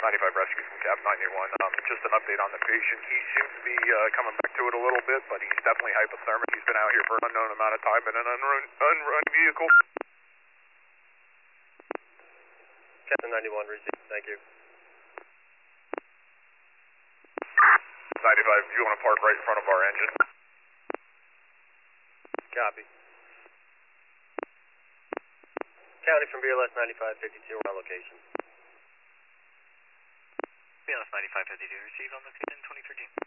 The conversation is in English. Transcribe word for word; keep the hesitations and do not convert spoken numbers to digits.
ninety-five rescue from Cab ninety-one. Um, just an update on the patient. He seems to be uh, coming back to it a little bit, but he's definitely hypothermic. He's been out here for an unknown amount of time in an unrun, unrun vehicle. Captain ninety-one, receive. Thank you. ninety-five, do you want to park right in front of our engine? Copy. County from B L S ninety-five fifty-two on location. B L S ninety-five fifty-two, receive on location twenty thirteen.